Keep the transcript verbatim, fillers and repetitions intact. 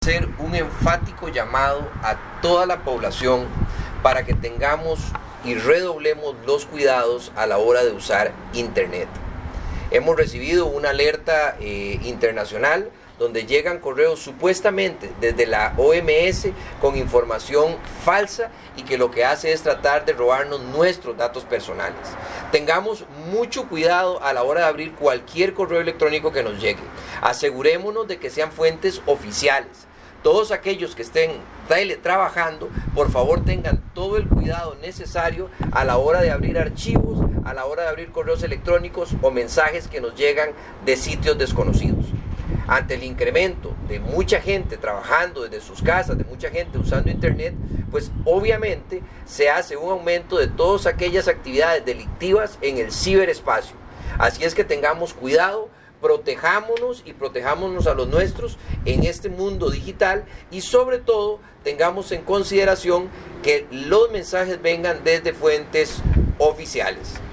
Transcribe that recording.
Hacer un enfático llamado a toda la población para que tengamos y redoblemos los cuidados a la hora de usar Internet. Hemos recibido una alerta eh, internacional donde llegan correos supuestamente desde la O M S con información falsa y que lo que hace es tratar de robarnos nuestros datos personales. Tengamos mucho cuidado a la hora de abrir cualquier correo electrónico que nos llegue. Asegurémonos de que sean fuentes oficiales. Todos aquellos que estén teletrabajando, por favor tengan todo el cuidado necesario a la hora de abrir archivos, a la hora de abrir correos electrónicos o mensajes que nos llegan de sitios desconocidos. Ante el incremento de mucha gente trabajando desde sus casas, de mucha gente usando Internet, pues obviamente se hace un aumento de todas aquellas actividades delictivas en el ciberespacio. Así es que tengamos cuidado, protejámonos y protejámonos a los nuestros en este mundo digital y sobre todo tengamos en consideración que los mensajes vengan desde fuentes oficiales.